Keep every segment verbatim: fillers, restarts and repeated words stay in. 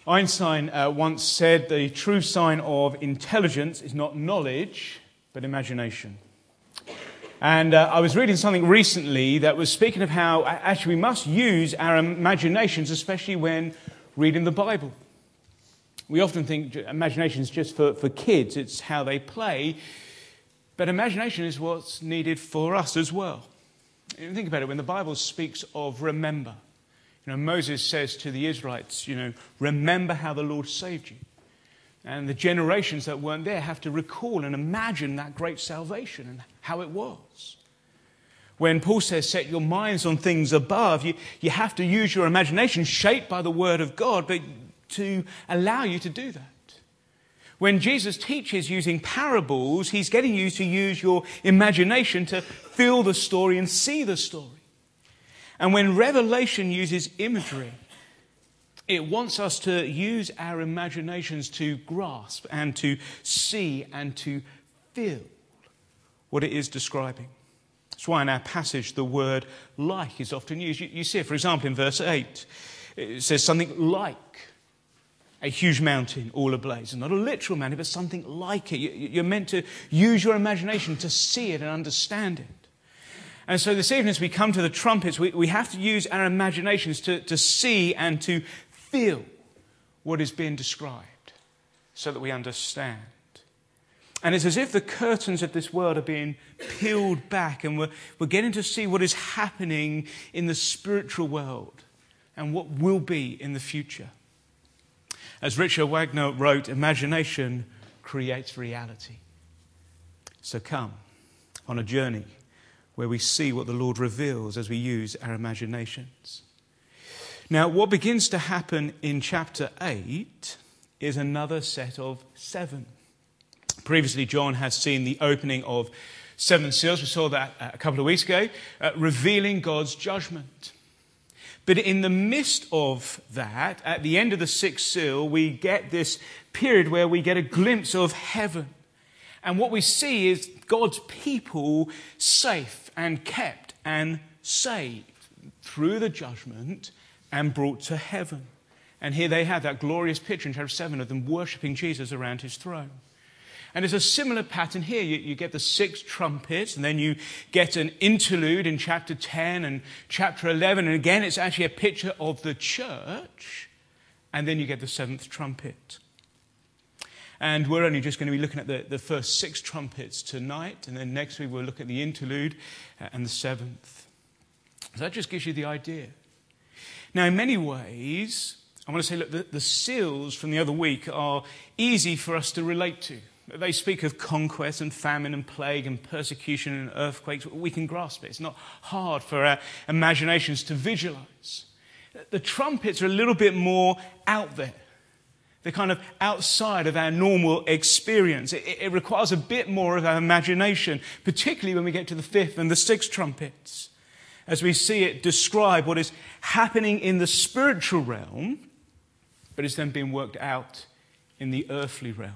Einstein uh, once said the true sign of intelligence is not knowledge, but imagination. And uh, I was reading something recently that was speaking of how actually we must use our imaginations, especially when reading the Bible. We often think imagination is just for, for kids, it's how they play, but imagination is what's needed for us as well. You think about it, when the Bible speaks of remember, you know, Moses says to the Israelites, you know, remember how the Lord saved you. And the generations that weren't there have to recall and imagine that great salvation and how it was. When Paul says, set your minds on things above, you, you have to use your imagination shaped by the Word of God, but to allow you to do that. When Jesus teaches using parables, he's getting you to use your imagination to feel the story and see the story. And when Revelation uses imagery, it wants us to use our imaginations to grasp and to see and to feel what it is describing. That's why in our passage the word like is often used. You, you see it, for example, in verse eight. It says something like a huge mountain all ablaze. Not a literal mountain, but something like it. You, you're meant to use your imagination to see it and understand it. And so this evening as we come to the trumpets, we, we have to use our imaginations to, to see and to feel what is being described so that we understand. And it's as if the curtains of this world are being peeled back and we're, we're getting to see what is happening in the spiritual world and what will be in the future. As Richard Wagner wrote, imagination creates reality. So come on a journey where we see what the Lord reveals as we use our imaginations. Now, what begins to happen in chapter eight is another set of seven. Previously, John has seen the opening of seven seals. We saw that a couple of weeks ago, uh, revealing God's judgment. But in the midst of that, at the end of the sixth seal, we get this period where we get a glimpse of heaven. And what we see is God's people safe and kept and saved through the judgment and brought to heaven. And here they have that glorious picture in chapter seven of them worshipping Jesus around his throne. And there's a similar pattern here. You, you get the six trumpets, and then you get an interlude in chapter ten and chapter eleven. And again, it's actually a picture of the church. And then you get the seventh trumpet. And we're only just going to be looking at the, the first six trumpets tonight. And then next week we'll look at the interlude and the seventh. So that just gives you the idea. Now, in many ways, I want to say, look, the, the seals from the other week are easy for us to relate to. They speak of conquest and famine and plague and persecution and earthquakes. We can grasp it. It's not hard for our imaginations to visualize. The trumpets are a little bit more out there. They're kind of outside of our normal experience. It, it requires a bit more of our imagination, particularly when we get to the fifth and the sixth trumpets, as we see it describe what is happening in the spiritual realm, but is then being worked out in the earthly realm.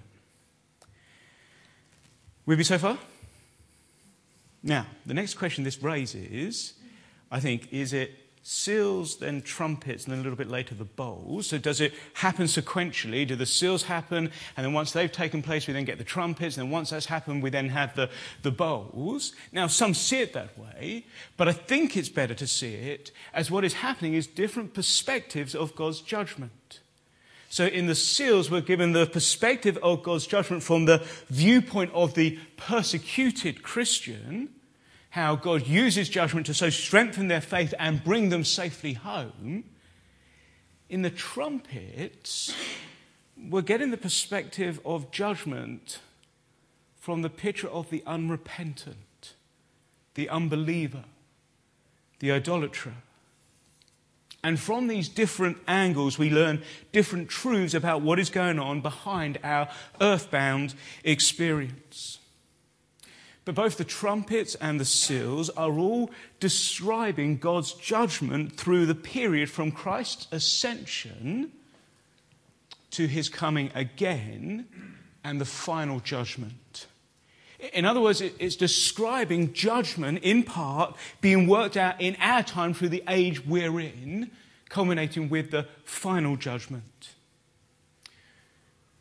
With me so far? Now, the next question this raises, I think, is it seals, then trumpets, and then a little bit later the bowls? So does it happen sequentially? Do the seals happen, and then once they've taken place, we then get the trumpets, and then once that's happened, we then have the, the bowls? Now, some see it that way, but I think it's better to see it as what is happening is different perspectives of God's judgment. So in the seals, we're given the perspective of God's judgment from the viewpoint of the persecuted Christian, how God uses judgment to so strengthen their faith and bring them safely home. In the trumpets, we're getting the perspective of judgment from the picture of the unrepentant, the unbeliever, the idolater. And from these different angles, we learn different truths about what is going on behind our earthbound experience. But both the trumpets and the seals are all describing God's judgment through the period from Christ's ascension to his coming again and the final judgment. In other words, it's describing judgment in part being worked out in our time through the age we're in, culminating with the final judgment.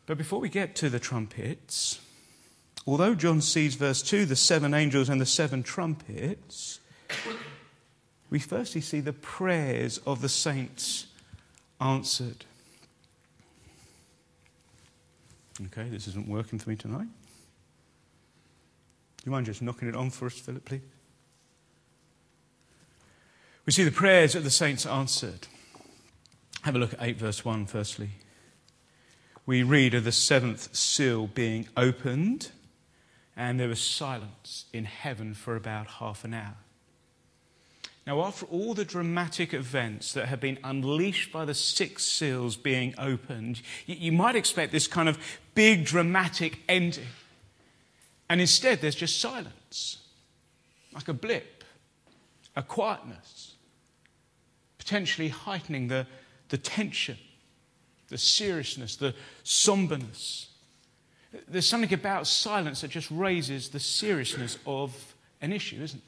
But before we get to the trumpets, although John sees, verse two, the seven angels and the seven trumpets, we firstly see the prayers of the saints answered. Okay, this isn't working for me tonight. Do you mind just knocking it on for us, Philip, please? We see the prayers of the saints answered. Have a look at eight verse one firstly. We read of the seventh seal being opened, and there was silence in heaven for about half an hour. Now, after all the dramatic events that have been unleashed by the six seals being opened, you might expect this kind of big dramatic ending. And instead, there's just silence, like a blip, a quietness, potentially heightening the, the tension, the seriousness, the somberness. There's something about silence that just raises the seriousness of an issue, isn't there?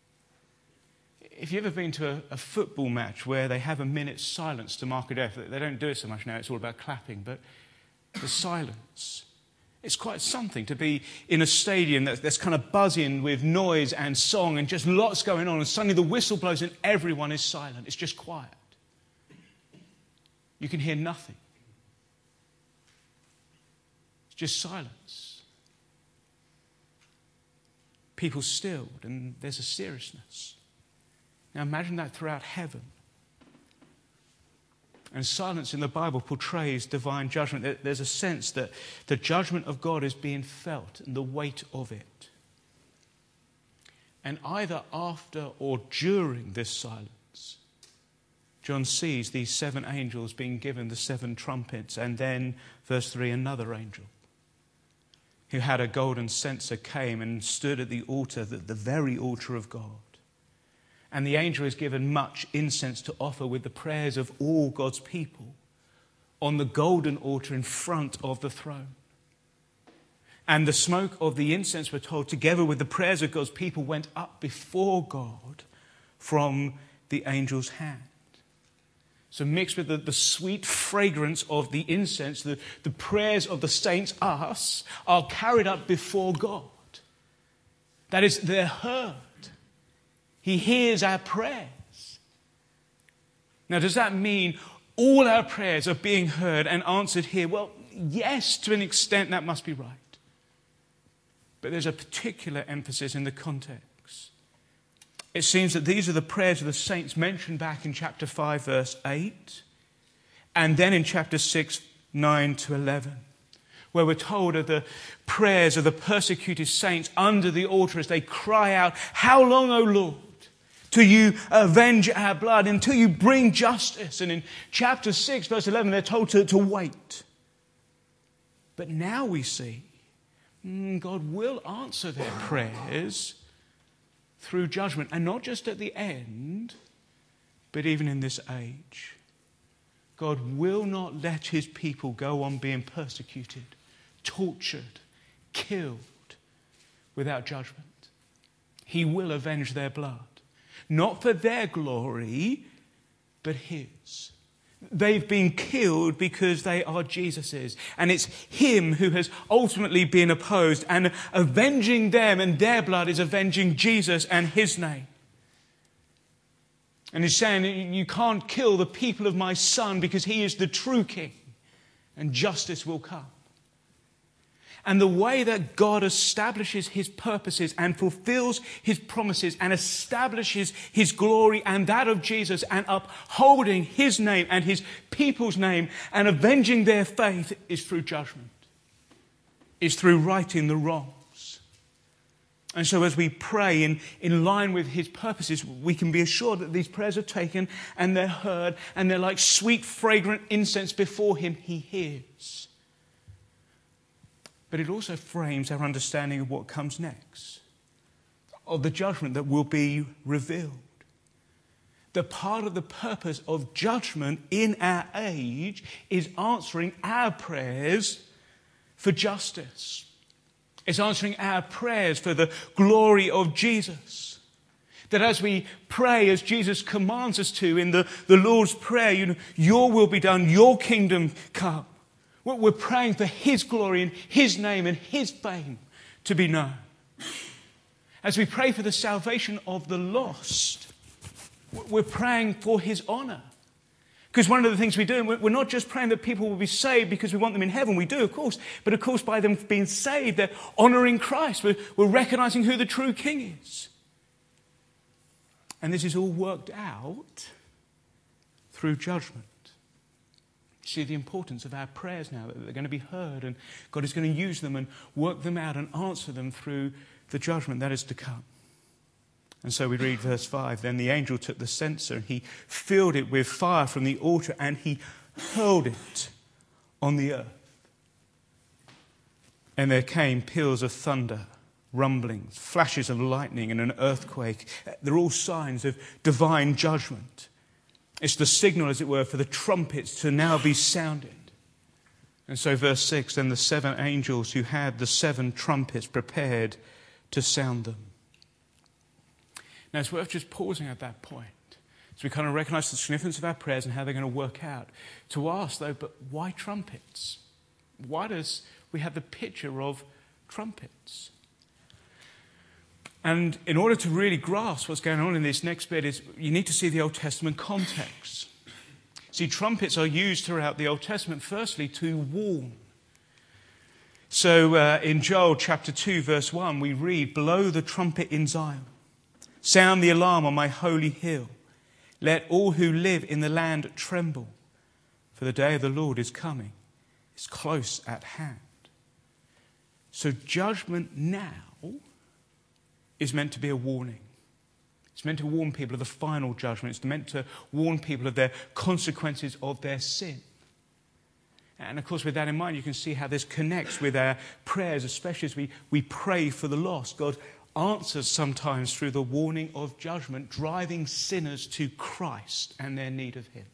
If you've ever been to a, a football match where they have a minute's silence to mark a death, they don't do it so much now, it's all about clapping, but the silence. It's quite something to be in a stadium that's, that's kind of buzzing with noise and song and just lots going on, and suddenly the whistle blows and everyone is silent. It's just quiet. You can hear nothing. It's just silence. People stilled, and there's a seriousness. Now imagine that throughout heaven. And silence in the Bible portrays divine judgment. There's a sense that the judgment of God is being felt and the weight of it. And either after or during this silence, John sees these seven angels being given the seven trumpets, and then, verse three, another angel who had a golden censer came and stood at the altar, the, the very altar of God. And the angel is given much incense to offer with the prayers of all God's people on the golden altar in front of the throne. And the smoke of the incense, we're told, together with the prayers of God's people, went up before God from the angel's hand. So mixed with the, the sweet fragrance of the incense, the, the prayers of the saints, us, are carried up before God. That is, they're heard. He hears our prayers. Now, does that mean all our prayers are being heard and answered here? Well, yes, to an extent that must be right. But there's a particular emphasis in the context. It seems that these are the prayers of the saints mentioned back in chapter five, verse eight, and then in chapter six, nine to eleven, where we're told of the prayers of the persecuted saints under the altar as they cry out, "How long, O Lord, till you avenge our blood, until you bring justice?" And in chapter six, verse eleven, they're told to, to wait. But now we see mm, God will answer their prayers through judgment, and not just at the end, but even in this age. God will not let his people go on being persecuted, tortured, killed without judgment. He will avenge their blood. Not for their glory, but his. They've been killed because they are Jesus's. And it's him who has ultimately been opposed. And avenging them and their blood is avenging Jesus and his name. And he's saying, you can't kill the people of my son because he is the true king. And justice will come. And the way that God establishes his purposes and fulfills his promises and establishes his glory and that of Jesus and upholding his name and his people's name and avenging their faith is through judgment, is through righting the wrongs. And so as we pray in, in line with his purposes, we can be assured that these prayers are taken and they're heard and they're like sweet, fragrant incense before him. He hears. But it also frames our understanding of what comes next, of the judgment that will be revealed. The part of the purpose of judgment in our age is answering our prayers for justice. It's answering our prayers for the glory of Jesus. That as we pray, as Jesus commands us to in the, the Lord's Prayer, you know, your will be done, your kingdom come. We're praying for his glory and his name and his fame to be known. As we pray for the salvation of the lost, we're praying for his honor. Because one of the things we do, we're not just praying that people will be saved because we want them in heaven. We do, of course. But of course, by them being saved, they're honoring Christ. We're, we're recognizing who the true king is. And this is all worked out through judgment. See the importance of our prayers now, that they're going to be heard, and God is going to use them and work them out and answer them through the judgment that is to come. And so we read verse five, then the angel took the censer and he filled it with fire from the altar and he hurled it on the earth. And there came peals of thunder, rumblings, flashes of lightning and an earthquake. They're all signs of divine judgment. It's the signal, as it were, for the trumpets to now be sounded. And so verse six, then the seven angels who had the seven trumpets prepared to sound them. Now it's worth just pausing at that point, so we kind of recognize the significance of our prayers and how they're going to work out. To ask, though, but why trumpets? Why does we have the picture of trumpets? And in order to really grasp what's going on in this next bit, is you need to see the Old Testament context. See, trumpets are used throughout the Old Testament, firstly, to warn. So uh, in Joel chapter two, verse one, we read, blow the trumpet in Zion. Sound the alarm on my holy hill. Let all who live in the land tremble. For the day of the Lord is coming. It's close at hand. So judgment now is meant to be a warning. It's meant to warn people of the final judgment. It's meant to warn people of their consequences of their sin. And of course, with that in mind, you can see how this connects with our prayers, especially as we, we pray for the lost. God answers sometimes through the warning of judgment, driving sinners to Christ and their need of him.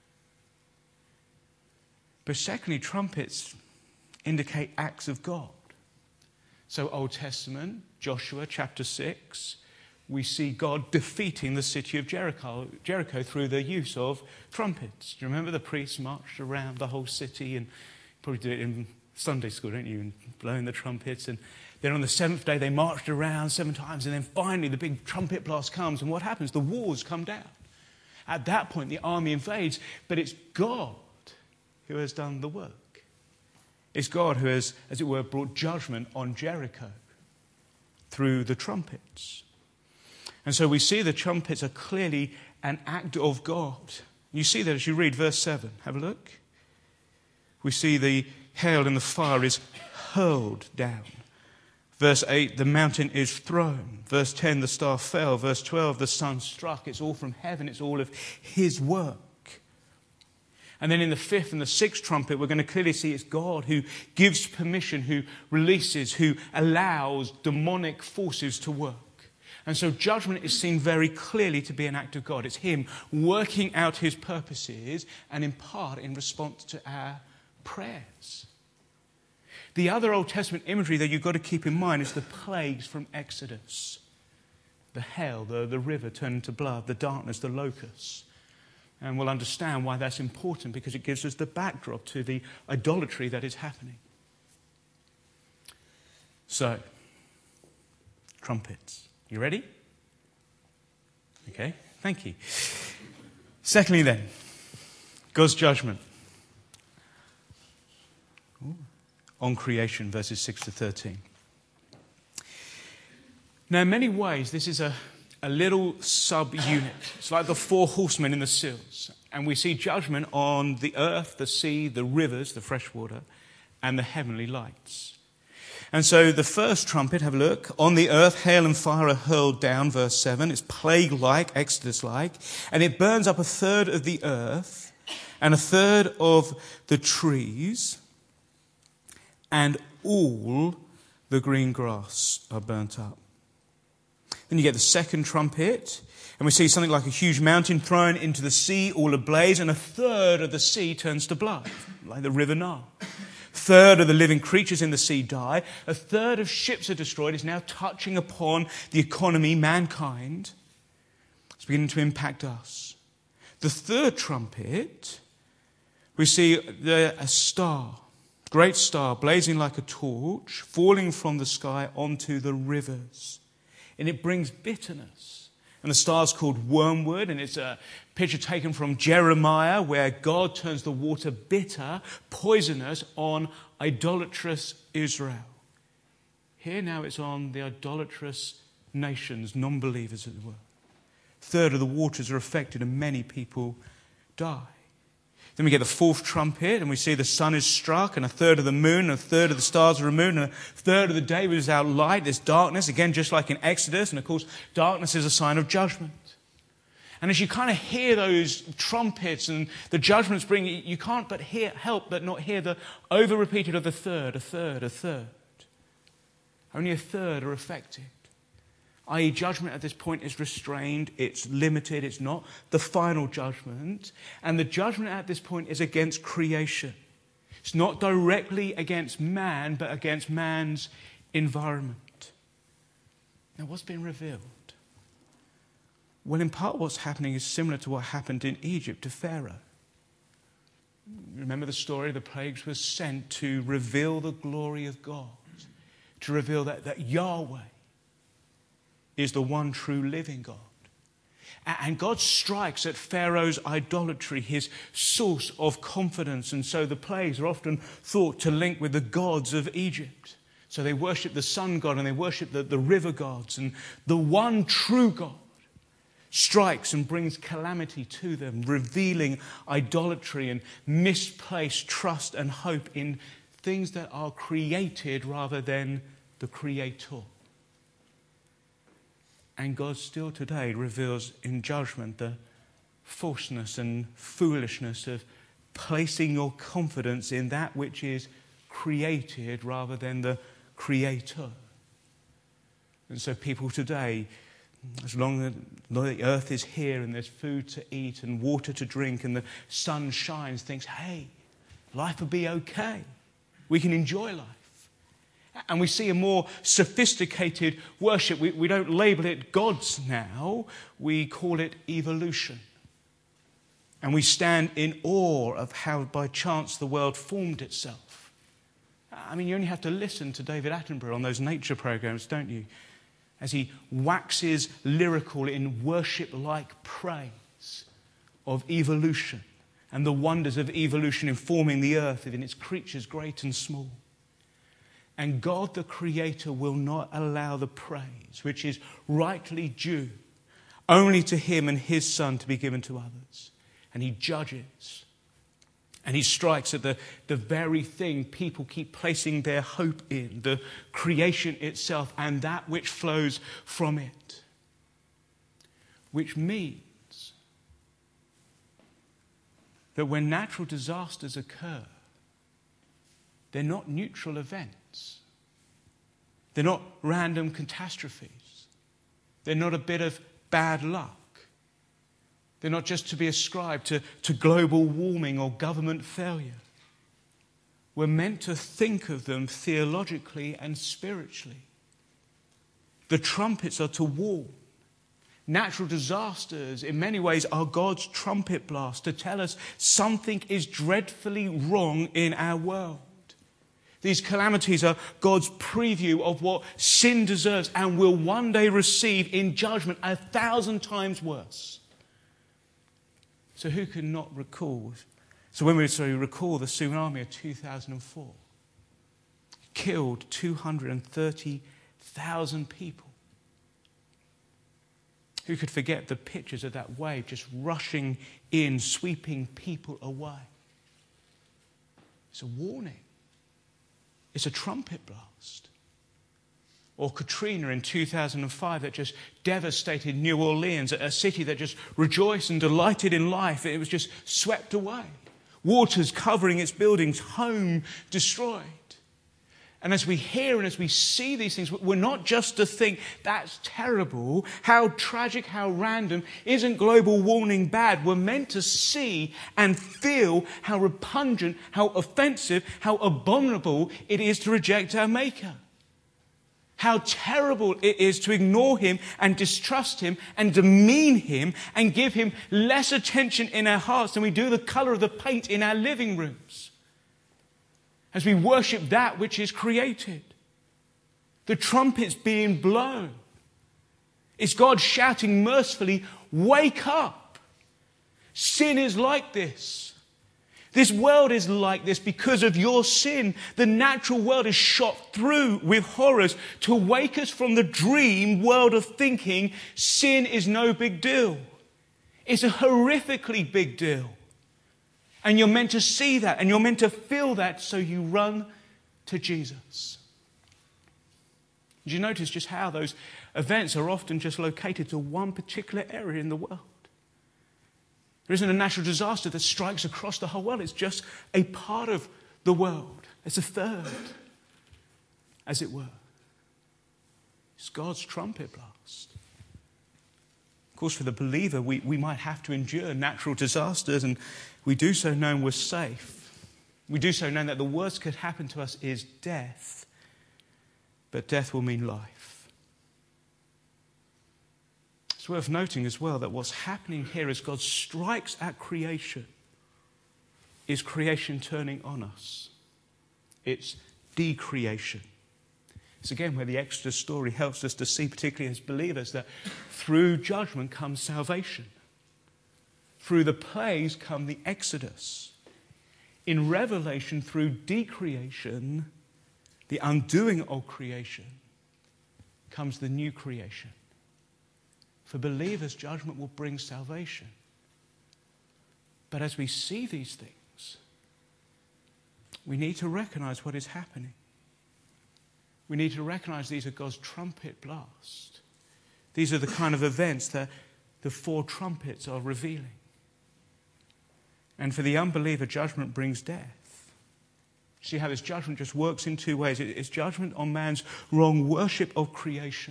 But secondly, trumpets indicate acts of God. So Old Testament, Joshua chapter six, we see God defeating the city of Jericho, Jericho through the use of trumpets. Do you remember the priests marched around the whole city? And you probably do it in Sunday school, don't you? And blowing the trumpets. And then on the seventh day they marched around seven times. And then finally the big trumpet blast comes. And what happens? The walls come down. At that point the army invades. But it's God who has done the work. It's God who has, as it were, brought judgment on Jericho through the trumpets. And so we see the trumpets are clearly an act of God. You see that as you read verse seven. Have a look. We see the hail and the fire is hurled down. Verse eight, the mountain is thrown. Verse ten, the star fell. Verse twelve, the sun struck. It's all from heaven. It's all of his work. And then in the fifth and the sixth trumpet, we're going to clearly see it's God who gives permission, who releases, who allows demonic forces to work. And so judgment is seen very clearly to be an act of God. It's him working out his purposes and in part in response to our prayers. The other Old Testament imagery that you've got to keep in mind is the plagues from Exodus. The hail, the, the river turned into blood, the darkness, the locusts. And we'll understand why that's important, because it gives us the backdrop to the idolatry that is happening. So, trumpets. You ready? Okay, thank you. Secondly then, God's judgment on creation, verses six to thirteen. Now, in many ways, this is a A little sub-unit. It's like the four horsemen in the seals. And we see judgment on the earth, the sea, the rivers, the fresh water, and the heavenly lights. And so the first trumpet, have a look. On the earth, hail and fire are hurled down, verse seven. It's plague-like, Exodus-like. And it burns up a third of the earth and a third of the trees. And all the green grass are burnt up. Then you get the second trumpet, and we see something like a huge mountain thrown into the sea, all ablaze, and a third of the sea turns to blood, like the river Nile. A third of the living creatures in the sea die. A third of ships are destroyed. It's now touching upon the economy, mankind. It's beginning to impact us. The third trumpet, we see the, a star great star blazing like a torch, falling from the sky onto the rivers. And it brings bitterness. And the star's called wormwood, and it's a picture taken from Jeremiah where God turns the water bitter, poisonous on idolatrous Israel. Here now it's on the idolatrous nations, non-believers as it were. A third of the waters are affected and many people die. Then we get the fourth trumpet and we see the sun is struck and a third of the moon and a third of the stars are removed and a third of the day was without light. There's darkness, again just like in Exodus, and of course darkness is a sign of judgment. And as you kind of hear those trumpets and the judgments bring, you can't but hear, help but not hear the over-repeated of the third, a third, a third. Only a third are affected. that is judgment at this point is restrained, it's limited, it's not the final judgment. And the judgment at this point is against creation. It's not directly against man, but against man's environment. Now, what's been revealed? Well, in part what's happening is similar to what happened in Egypt to Pharaoh. Remember the story? The plagues were sent to reveal the glory of God, to reveal that, that Yahweh is the one true living God. And God strikes at Pharaoh's idolatry, his source of confidence. And so the plagues are often thought to link with the gods of Egypt. So they worship the sun god and they worship the, the river gods. And the one true God strikes and brings calamity to them, revealing idolatry and misplaced trust and hope in things that are created rather than the Creator. And God still today reveals in judgment the falseness and foolishness of placing your confidence in that which is created rather than the Creator. And so people today, as long as the earth is here and there's food to eat and water to drink and the sun shines, thinks, hey, life will be okay. We can enjoy life. And we see a more sophisticated worship. We, we don't label it gods now. We call it evolution. And we stand in awe of how by chance the world formed itself. I mean, you only have to listen to David Attenborough on those nature programs, don't you? As he waxes lyrical in worship-like praise of evolution and the wonders of evolution in forming the earth and its creatures great and small. And God the Creator will not allow the praise, which is rightly due, only to Him and His Son to be given to others. And He judges. And He strikes at the, the very thing people keep placing their hope in, the creation itself and that which flows from it. Which means that when natural disasters occur, they're not neutral events. They're not random catastrophes. They're not a bit of bad luck. They're not just to be ascribed to, to global warming or government failure. We're meant to think of them theologically and spiritually. The trumpets are to warn. Natural disasters, in many ways, are God's trumpet blast to tell us something is dreadfully wrong in our world. These calamities are God's preview of what sin deserves and will one day receive in judgment a thousand times worse. So who can not recall? So when we sorry, recall the tsunami of two thousand four, killed two hundred thirty thousand people. Who could forget the pictures of that wave just rushing in, sweeping people away? It's a warning. It's a trumpet blast. Or Katrina in two thousand five that just devastated New Orleans, a city that just rejoiced and delighted in life. It was just swept away. Waters covering its buildings, home destroyed. And as we hear and as we see these things, we're not just to think, that's terrible, how tragic, how random, isn't global warming bad? We're meant to see and feel how repugnant, how offensive, how abominable it is to reject our Maker. How terrible it is to ignore Him and distrust Him and demean Him and give Him less attention in our hearts than we do the colour of the paint in our living rooms. as we worship that which is created. The trumpet's being blown. It's God shouting mercifully, wake up. Sin is like this. This world is like this because of your sin. The natural world is shot through with horrors to wake us from the dream world of thinking sin is no big deal. It's a horrifically big deal. And you're meant to see that and you're meant to feel that, so you run to Jesus. Did you notice just how those events are often just located to one particular area in the world? There isn't a natural disaster that strikes across the whole world. It's just a part of the world. It's a third, as it were. It's God's trumpet blast. Of course, for the believer, we, we might have to endure natural disasters, and we do so knowing we're safe. We do so knowing that the worst could happen to us is death. But death will mean life. It's worth noting as well that what's happening here as God strikes at creation is creation turning on us. It's decreation. It's again where the Exodus story helps us to see, particularly as believers, that through judgment comes salvation. Through the plagues come the Exodus. In Revelation, through decreation, the undoing of creation, comes the new creation. For believers, judgment will bring salvation. But as we see these things, we need to recognize what is happening. We need to recognize these are God's trumpet blast. These are the kind of events that the four trumpets are revealing. And for the unbeliever, judgment brings death. See how this judgment just works in two ways. It's judgment on man's wrong worship of creation,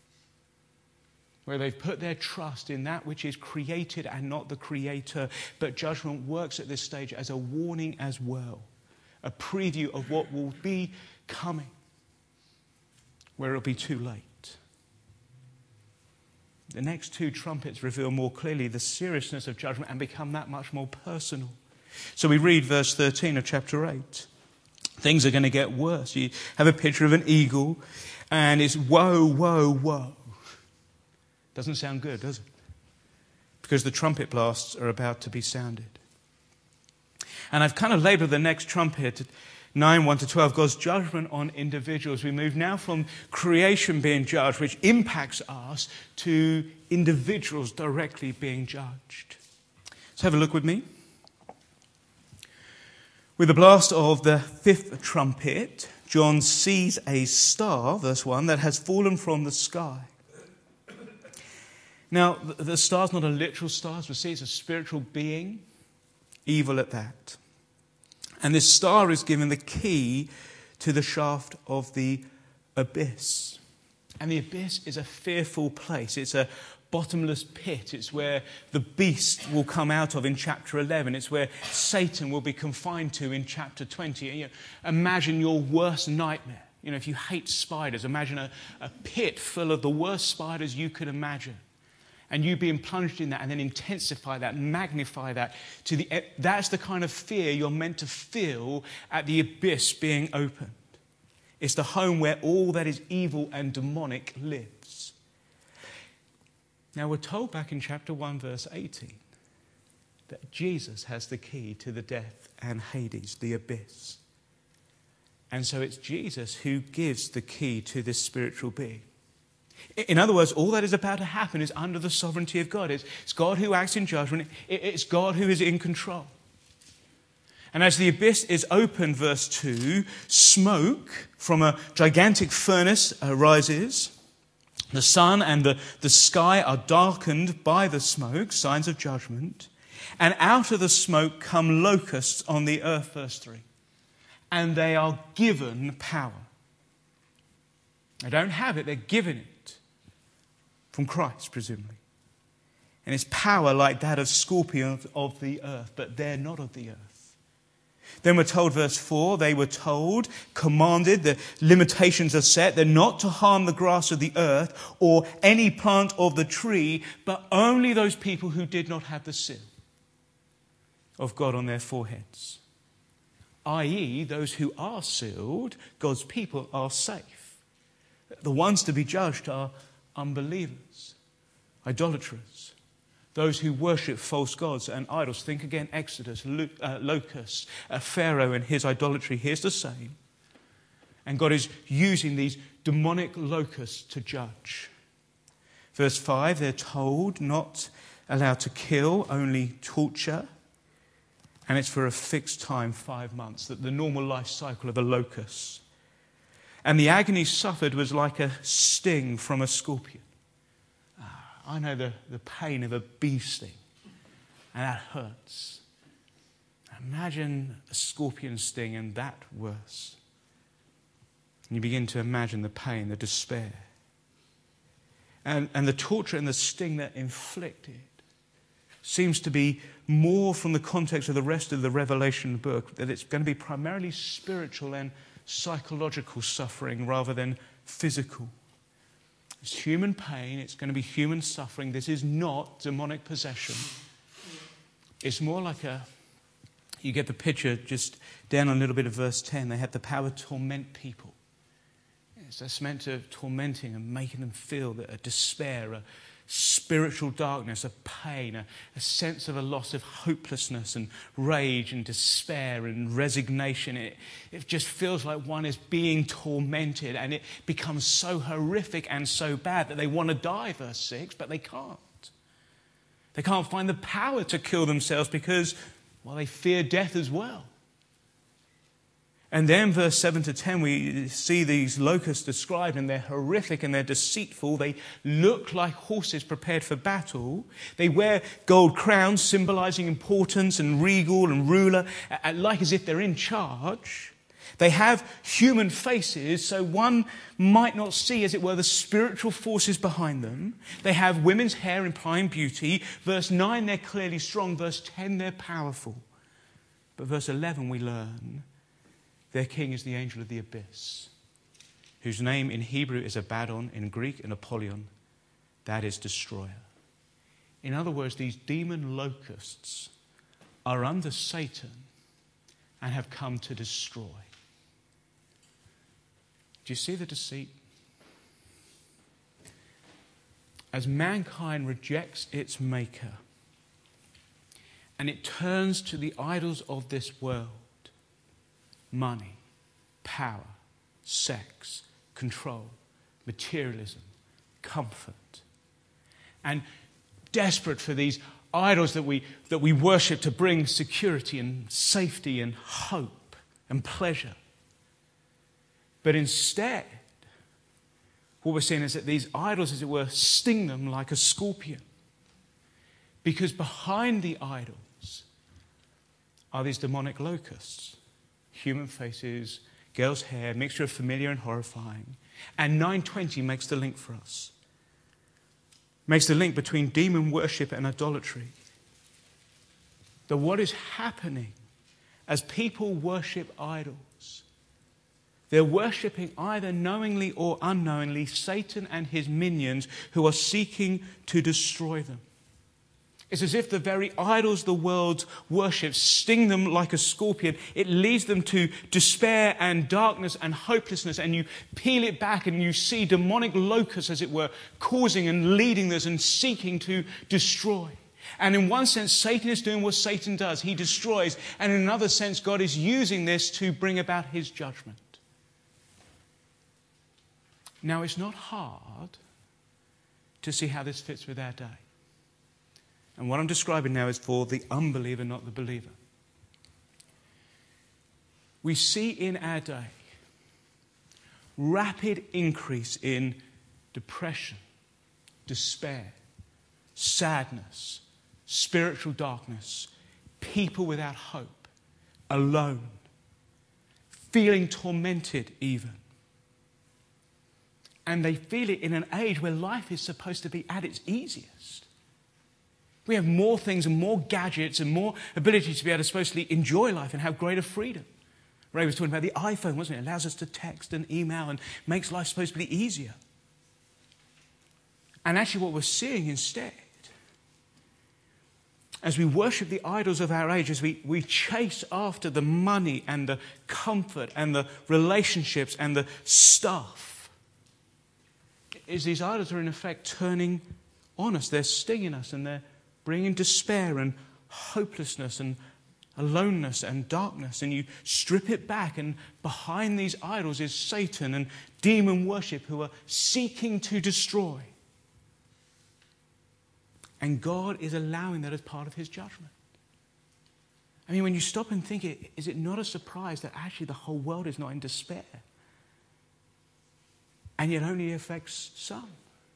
where they've put their trust in that which is created and not the Creator. But judgment works at this stage as a warning as well, a preview of what will be coming, where it'll be too late. The next two trumpets reveal more clearly the seriousness of judgment and become that much more personal. So we read verse thirteen of chapter eight. Things are going to get worse. You have a picture of an eagle, and it's woe, woe, woe. Doesn't sound good, does it? Because the trumpet blasts are about to be sounded. And I've kind of labeled the next trumpet, nine, one to twelve, God's judgment on individuals. We move now from creation being judged, which impacts us, to individuals directly being judged. Let's have a look with me. With the blast of the fifth trumpet, John sees a star, verse one, that has fallen from the sky. Now, the star's not a literal star, as we see, it's a spiritual being, evil at that. And this star is given the key to the shaft of the abyss. And the abyss is a fearful place. It's a bottomless pit. It's where the beast will come out of in chapter eleven. It's where Satan will be confined to in chapter twenty. You know, imagine your worst nightmare. You know, if you hate spiders, imagine a, a pit full of the worst spiders you could imagine. And you being plunged in that, and then intensify that, magnify that to the. That's the kind of fear you're meant to feel at the abyss being opened. It's the home where all that is evil and demonic lives. Now we're told back in chapter one, verse eighteen, that Jesus has the key to the death and Hades, the abyss. And so it's Jesus who gives the key to this spiritual being. In other words, all that is about to happen is under the sovereignty of God. It's, it's God who acts in judgment. It, it's God who is in control. And as the abyss is opened, verse two, smoke from a gigantic furnace arises. The sun and the, the sky are darkened by the smoke, signs of judgment. And out of the smoke come locusts on the earth, verse three. And they are given power. They don't have it, they're given it. From Christ, presumably. And it's power like that of scorpions of the earth, but they're not of the earth. Then we're told, verse four, they were told, commanded, the limitations are set, they're not to harm the grass of the earth or any plant of the tree, but only those people who did not have the seal of God on their foreheads. that is, those who are sealed, God's people, are safe. The ones to be judged are unbelievers, idolaters, those who worship false gods and idols. Think again, Exodus, Lu- uh, locusts, uh, Pharaoh and his idolatry. Here's the same. And God is using these demonic locusts to judge. Verse five, they're told not allowed to kill, only torture. And it's for a fixed time, five months, that the normal life cycle of a locust. And the agony suffered was like a sting from a scorpion. I know the, the pain of a bee sting, and that hurts. Imagine a scorpion sting and that worse. And you begin to imagine the pain, the despair. And, and the torture and the sting that inflicted seems to be more from the context of the rest of the Revelation book, that it's going to be primarily spiritual and psychological suffering rather than physical. It's human pain, it's going to be human suffering. This is not demonic possession. It's more like a, you get the picture just down a little bit of verse ten. They had the power to torment people. It's that's meant to tormenting and making them feel that a despair, a spiritual darkness, a pain, a, a sense of a loss of hopelessness and rage and despair and resignation. It, it just feels like one is being tormented, and it becomes so horrific and so bad that they want to die, verse six, but they can't. They can't find the power to kill themselves because, well, they fear death as well. And then verse seven to ten, we see these locusts described, and they're horrific and they're deceitful. They look like horses prepared for battle. They wear gold crowns symbolizing importance and regal and ruler, like as if they're in charge. They have human faces, so one might not see, as it were, the spiritual forces behind them. They have women's hair implying beauty. Verse nine, they're clearly strong. Verse ten, they're powerful. But verse eleven, we learn their king is the angel of the abyss, whose name in Hebrew is Abaddon, in Greek an Apollyon, that is destroyer. In other words, these demon locusts are under Satan and have come to destroy. Do you see the deceit? As mankind rejects its maker and it turns to the idols of this world, money, power, sex, control, materialism, comfort. And desperate for these idols that we, that we worship to bring security and safety and hope and pleasure. But instead, what we're seeing is that these idols, as it were, sting them like a scorpion. Because behind the idols are these demonic locusts. Human faces, girls' hair, mixture of familiar and horrifying. And nine twenty makes the link for us. Makes the link between demon worship and idolatry. That what is happening as people worship idols, they're worshipping either knowingly or unknowingly Satan and his minions who are seeking to destroy them. It's as if the very idols the world worships sting them like a scorpion. It leads them to despair and darkness and hopelessness. And you peel it back and you see demonic locusts, as it were, causing and leading this and seeking to destroy. And in one sense, Satan is doing what Satan does. He destroys. And in another sense, God is using this to bring about his judgment. Now, it's not hard to see how this fits with our day. And what I'm describing now is for the unbeliever, not the believer. We see in our day rapid increase in depression, despair, sadness, spiritual darkness, people without hope, alone, feeling tormented even. And they feel it in an age where life is supposed to be at its easiest. We have more things and more gadgets and more ability to be able to supposedly enjoy life and have greater freedom. Ray was talking about the iPhone, wasn't it? It allows us to text and email and makes life supposed to be easier. And actually what we're seeing instead as we worship the idols of our age, as we, we chase after the money and the comfort and the relationships and the stuff, is these idols are in effect turning on us. They're stinging us and they're bringing despair and hopelessness and aloneness and darkness. And you strip it back, and behind these idols is Satan and demon worship who are seeking to destroy. And God is allowing that as part of his judgment. I mean, when you stop and think, it, is it not a surprise that actually the whole world is not in despair? And yet only affects some.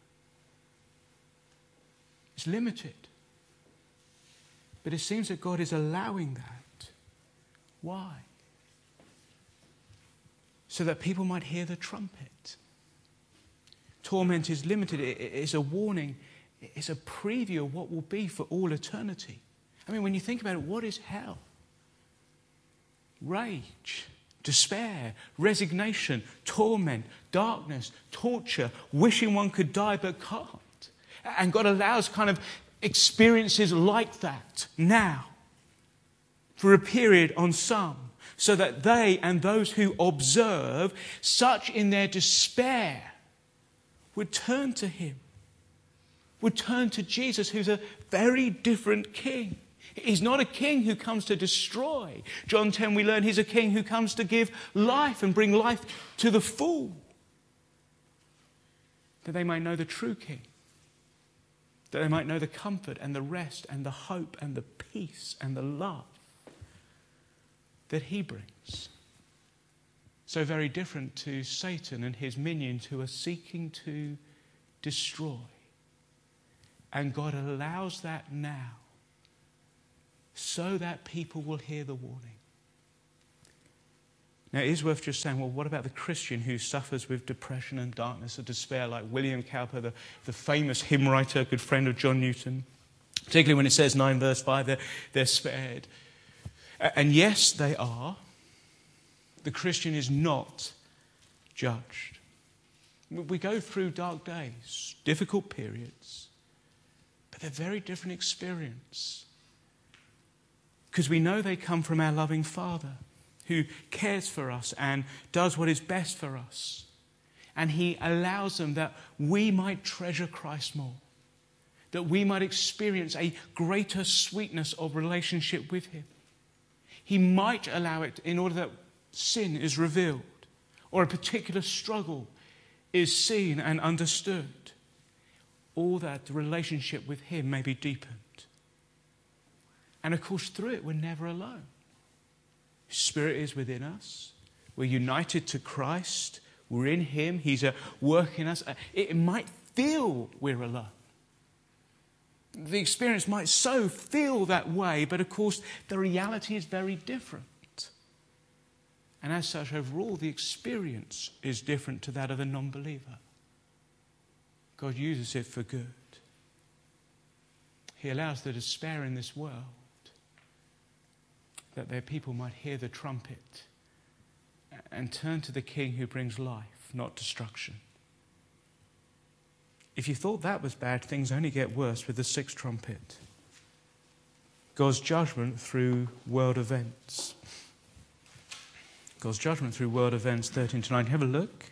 It's limited. But it seems that God is allowing that. Why? So that people might hear the trumpet. Torment is limited. It, it, it's a warning. It's a preview of what will be for all eternity. I mean, when you think about it, what is hell? Rage, despair, resignation, torment, darkness, torture, wishing one could die but can't. And God allows kind of experiences like that now for a period on some, so that they and those who observe such in their despair would turn to him. Would turn to Jesus, who's a very different king. He's not a king who comes to destroy. John ten, we learn he's a king who comes to give life and bring life to the full. That they might know the true king. That they might know the comfort and the rest and the hope and the peace and the love that he brings. So very different to Satan and his minions who are seeking to destroy. And God allows that now so that people will hear the warning. Now, it is worth just saying, well, what about the Christian who suffers with depression and darkness and despair, like William Cowper, the, the famous hymn writer, good friend of John Newton? Particularly when it says nine verse five, they're, they're spared. And yes, they are. The Christian is not judged. We go through dark days, difficult periods. They're a very different experience. Because we know they come from our loving Father who cares for us and does what is best for us. And he allows them that we might treasure Christ more. That we might experience a greater sweetness of relationship with him. He might allow it in order that sin is revealed or a particular struggle is seen and understood. All that the relationship with him may be deepened. And of course, through it, we're never alone. His Spirit is within us. We're united to Christ. We're in him. He's at work in us. It might feel we're alone. The experience might so feel that way, but of course, the reality is very different. And as such, overall, the experience is different to that of a non-believer. God uses it for good. He allows the despair in this world that their people might hear the trumpet and turn to the King who brings life, not destruction. If you thought that was bad, things only get worse with the sixth trumpet. God's judgment through world events. God's judgment through world events, thirteen to nineteen. Have a look.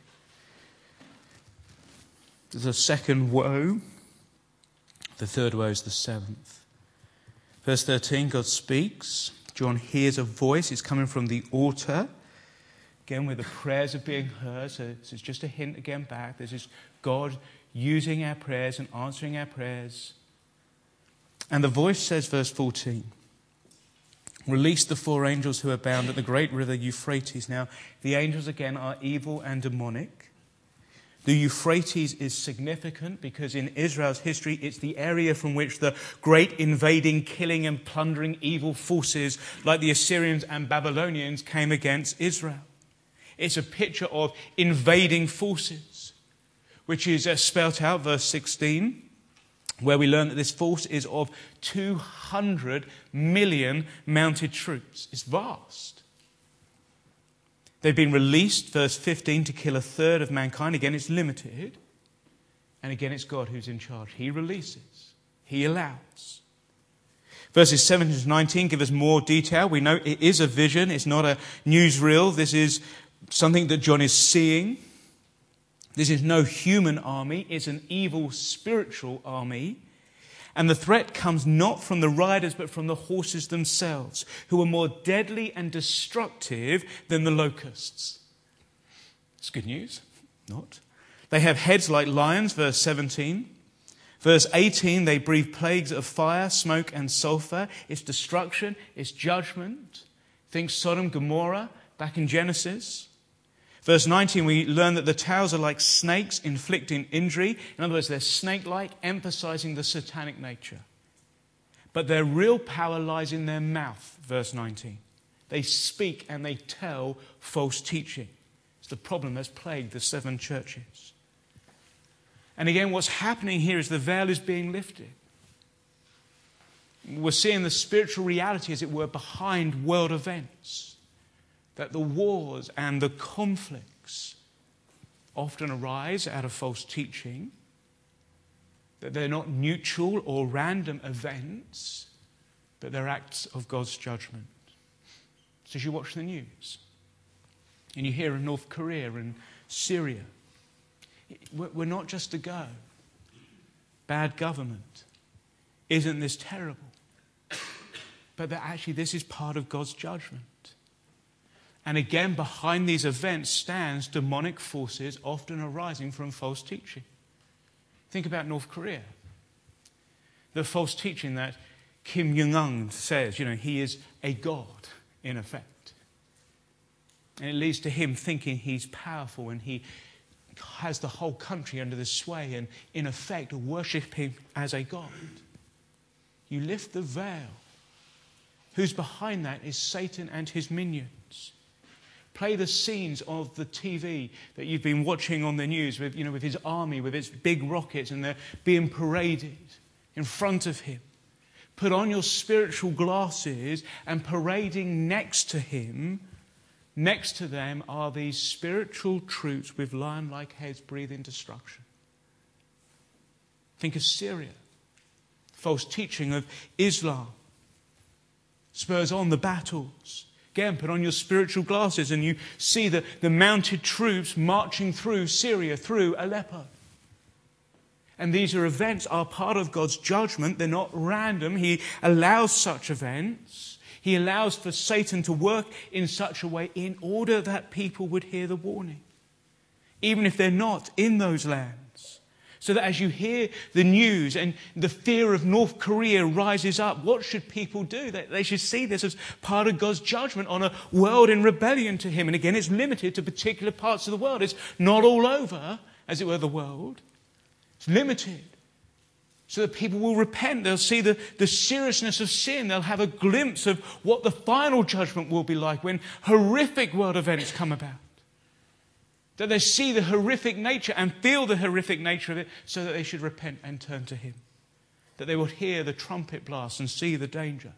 There's a second woe. The third woe is the seventh. Verse thirteen, God speaks. John hears a voice. It's coming from the altar. Again, where the prayers are being heard. So this is just a hint again back. This is God using our prayers and answering our prayers. And the voice says, verse fourteen, release the four angels who are bound at the great river Euphrates. Now, the angels again are evil and demonic. The Euphrates is significant because in Israel's history, it's the area from which the great invading, killing and plundering evil forces like the Assyrians and Babylonians came against Israel. It's a picture of invading forces, which is uh, spelt out, verse sixteen, where we learn that this force is of two hundred million mounted troops. It's vast. They've been released, verse fifteen, to kill a third of mankind. Again, it's limited. And again, it's God who's in charge. He releases. He allows. Verses seventeen to nineteen give us more detail. We know it is a vision. It's not a newsreel. This is something that John is seeing. This is no human army. It's an evil spiritual army. And the threat comes not from the riders, but from the horses themselves, who are more deadly and destructive than the locusts. It's good news. Not. They have heads like lions, verse seventeen. Verse eighteen, they breathe plagues of fire, smoke and sulfur. It's destruction, it's judgment. Think Sodom, Gomorrah, back in Genesis. Verse nineteen, we learn that the tails are like snakes inflicting injury. In other words, they're snake-like, emphasizing the satanic nature. But their real power lies in their mouth, verse nineteen. They speak and they tell false teaching. It's the problem that's plagued the seven churches. And again, what's happening here is the veil is being lifted. We're seeing the spiritual reality, as it were, behind world events. That the wars and the conflicts often arise out of false teaching. That they're not neutral or random events, but they're acts of God's judgment. So as you watch the news, and you hear in North Korea and Syria, we're not just to go. Bad government. Isn't this terrible? But that actually this is part of God's judgment. And again, behind these events stands demonic forces often arising from false teaching. Think about North Korea. The false teaching that Kim Jong-un says, you know, he is a god, in effect. And it leads to him thinking he's powerful and he has the whole country under the sway and, in effect, worship him as a god. You lift the veil. Who's behind that is Satan and his minions. Play the scenes of the T V that you've been watching on the news with, you know, with his army, with its big rockets, and they're being paraded in front of him. Put on your spiritual glasses, and parading next to him, next to them are these spiritual troops with lion-like heads breathing destruction. Think of Syria. False teaching of Islam spurs on the battles. Again, put on your spiritual glasses and you see the, the mounted troops marching through Syria, through Aleppo. And these are events, are part of God's judgment. They're not random. He allows such events. He allows for Satan to work in such a way in order that people would hear the warning, even if they're not in those lands. So that as you hear the news and the fear of North Korea rises up, what should people do? They, they should see this as part of God's judgment on a world in rebellion to him. And again, it's limited to particular parts of the world. It's not all over, as it were, the world. It's limited. So that people will repent. They'll see the, the seriousness of sin. They'll have a glimpse of what the final judgment will be like when horrific world events come about. That they see the horrific nature and feel the horrific nature of it, so that they should repent and turn to him. That they would hear the trumpet blast and see the danger.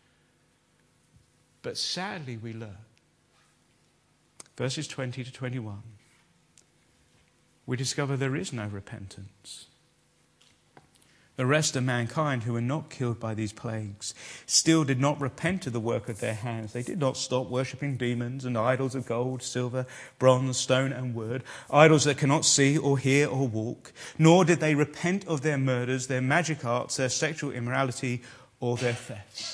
But sadly we learn, verses twenty to twenty-one, we discover there is no repentance. The rest of mankind who were not killed by these plagues still did not repent of the work of their hands. They did not stop worshipping demons and idols of gold, silver, bronze, stone and wood, idols that cannot see or hear or walk, nor did they repent of their murders, their magic arts, their sexual immorality or their thefts.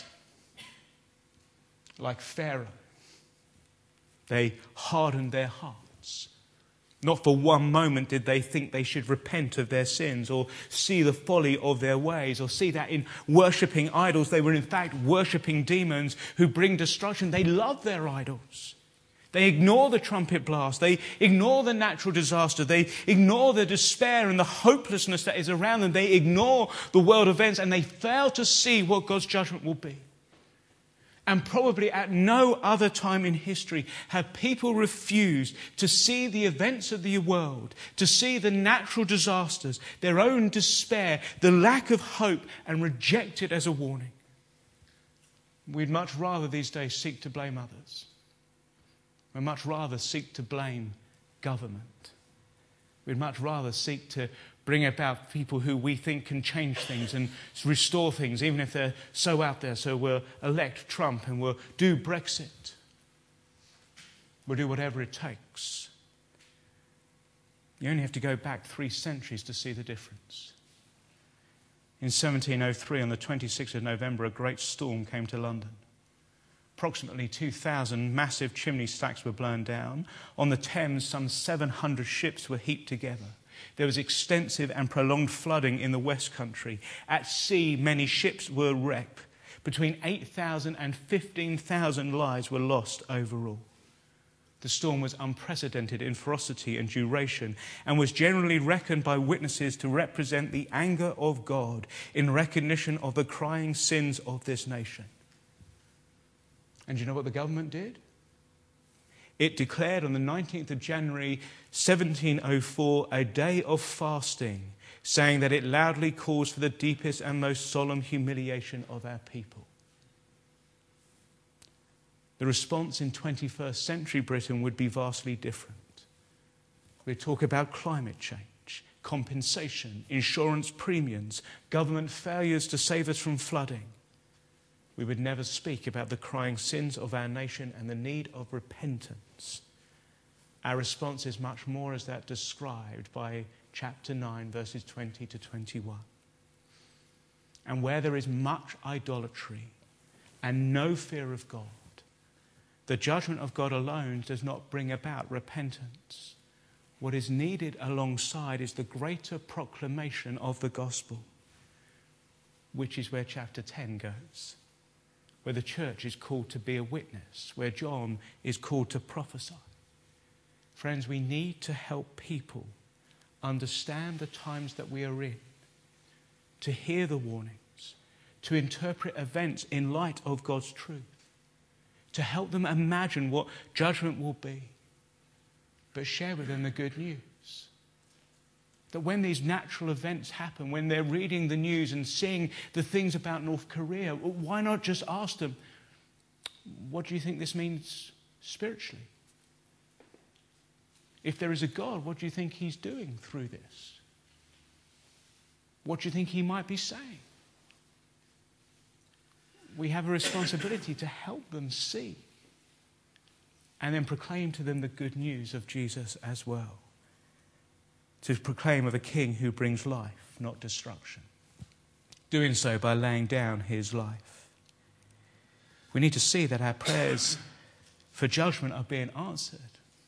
Like Pharaoh, they hardened their hearts. Not for one moment did they think they should repent of their sins or see the folly of their ways or see that in worshipping idols they were in fact worshipping demons who bring destruction. They love their idols. They ignore the trumpet blast. They ignore the natural disaster. They ignore the despair and the hopelessness that is around them. They ignore the world events and they fail to see what God's judgment will be. And probably at no other time in history have people refused to see the events of the world, to see the natural disasters, their own despair, the lack of hope, and reject it as a warning. We'd much rather these days seek to blame others. We'd much rather seek to blame government. We'd much rather seek to bring about people who we think can change things and restore things, even if they're so out there. So we'll elect Trump and we'll do Brexit. We'll do whatever it takes. You only have to go back three centuries to see the difference. In seventeen oh three, on the twenty-sixth of November, a great storm came to London. Approximately two thousand massive chimney stacks were blown down. On the Thames, some seven hundred ships were heaped together. There was extensive and prolonged flooding in the West Country. At sea, many ships were wrecked. Between eight thousand and fifteen thousand lives were lost overall. The storm was unprecedented in ferocity and duration and was generally reckoned by witnesses to represent the anger of God in recognition of the crying sins of this nation. And do you know what the government did? It declared on the nineteenth of January seventeen oh four a day of fasting, saying that it loudly calls for the deepest and most solemn humiliation of our people. The response in twenty-first century Britain would be vastly different. We'd talk about climate change, compensation, insurance premiums, government failures to save us from flooding. We would never speak about the crying sins of our nation and the need of repentance. Our response is much more as that described by chapter nine, verses twenty to twenty-one. And where there is much idolatry and no fear of God, the judgment of God alone does not bring about repentance. What is needed alongside is the greater proclamation of the gospel, which is where chapter ten goes, where the church is called to be a witness, where John is called to prophesy. Friends, we need to help people understand the times that we are in, to hear the warnings, to interpret events in light of God's truth, to help them imagine what judgment will be, but share with them the good news. That when these natural events happen, when they're reading the news and seeing the things about North Korea, why not just ask them, what do you think this means spiritually? If there is a God, what do you think he's doing through this? What do you think he might be saying? We have a responsibility to help them see and then proclaim to them the good news of Jesus as well. To proclaim of a king who brings life, not destruction. Doing so by laying down his life. We need to see that our prayers for judgment are being answered.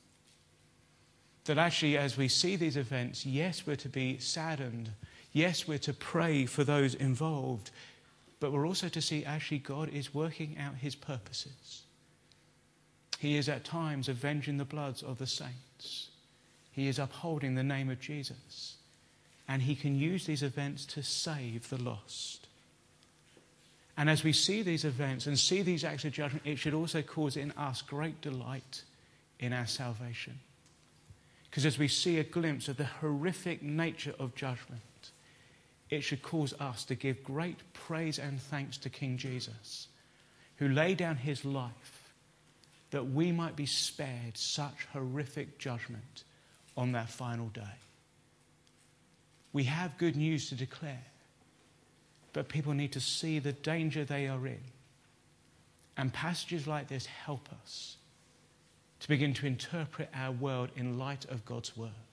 That actually, as we see these events, yes, we're to be saddened. Yes, we're to pray for those involved. But we're also to see actually God is working out his purposes. He is at times avenging the bloods of the saints. He is upholding the name of Jesus. And he can use these events to save the lost. And as we see these events and see these acts of judgment, it should also cause in us great delight in our salvation. Because as we see a glimpse of the horrific nature of judgment, it should cause us to give great praise and thanks to King Jesus, who laid down his life that we might be spared such horrific judgment on that final day. We have good news to declare, but people need to see the danger they are in. And passages like this help us to begin to interpret our world in light of God's word.